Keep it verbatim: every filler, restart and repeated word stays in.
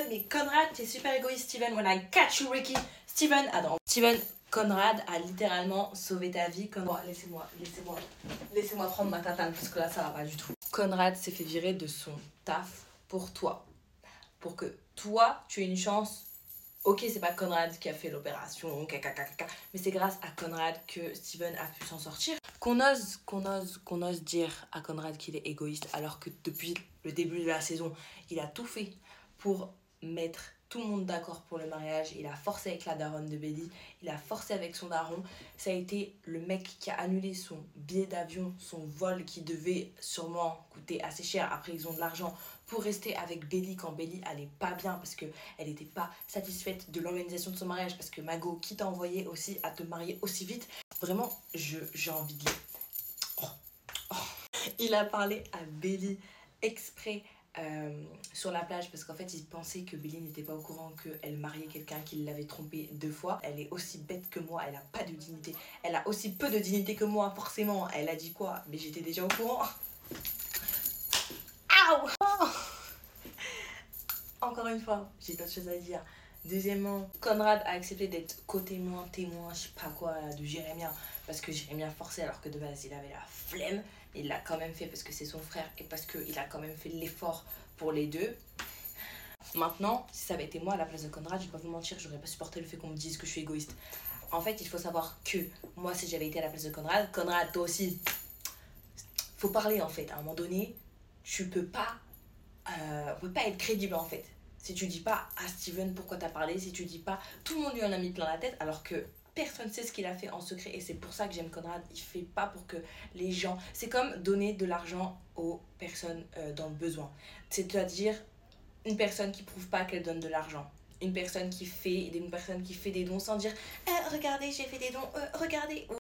mais Conrad, t'es super égoïste, Steven. When I catch you, Ricky. Steven, attends. Steven, Conrad a littéralement sauvé ta vie. Conrad, laissez-moi, laissez-moi, laissez-moi prendre ma tatane parce que là, ça va pas du tout. Conrad s'est fait virer de son taf pour toi. Pour que toi, tu aies une chance. Ok, c'est pas Conrad qui a fait l'opération, caca, caca, mais c'est grâce à Conrad que Steven a pu s'en sortir. Qu'on ose, qu'on ose, qu'on ose dire à Conrad qu'il est égoïste, alors que depuis le début de la saison, il a tout fait pour mettre tout le monde d'accord pour le mariage. Il a forcé avec la daronne de Belly, il a forcé avec son daron. Ça a été le mec qui a annulé son billet d'avion, son vol qui devait sûrement coûter assez cher. Après, ils ont de l'argent pour rester avec Belly quand Belly allait pas bien parce qu'elle n'était pas satisfaite de l'organisation de son mariage. Parce que Mago, qui t'a envoyé aussi à te marier aussi vite, vraiment, je, j'ai envie de... Oh, oh. Il a parlé à Belly exprès euh, sur la plage parce qu'en fait, il pensait que Belly n'était pas au courant qu'elle mariait quelqu'un qui l'avait trompée deux fois. Elle est aussi bête que moi, elle a pas de dignité. Elle a aussi peu de dignité que moi, forcément. Elle a dit quoi? Mais j'étais déjà au courant. Aouh! Oh. Encore une fois, j'ai d'autres choses à dire. Deuxièmement, Conrad a accepté d'être co-témoin, témoin, je sais pas quoi, de Jérémia. Parce que Jérémia forçait alors que de base il avait la flemme. Il l'a quand même fait parce que c'est son frère et parce qu'il a quand même fait l'effort pour les deux. Maintenant, si ça avait été moi à la place de Conrad, je vais pas vous mentir, j'aurais pas supporté le fait qu'on me dise que je suis égoïste. En fait, il faut savoir que moi, si j'avais été à la place de Conrad, Conrad, toi aussi, faut parler en fait. À un moment donné, tu peux pas, euh, on peut pas être crédible en fait. Si tu dis pas à Steven pourquoi t'as parlé, si tu dis pas, tout le monde lui en a mis plein la tête alors que personne sait ce qu'il a fait en secret et c'est pour ça que j'aime Conrad. Il fait pas pour que les gens... C'est comme donner de l'argent aux personnes euh, dans le besoin. C'est-à-dire une personne qui prouve pas qu'elle donne de l'argent. Une personne qui fait, une personne qui fait des dons sans dire eh, regardez j'ai fait des dons, euh, regardez.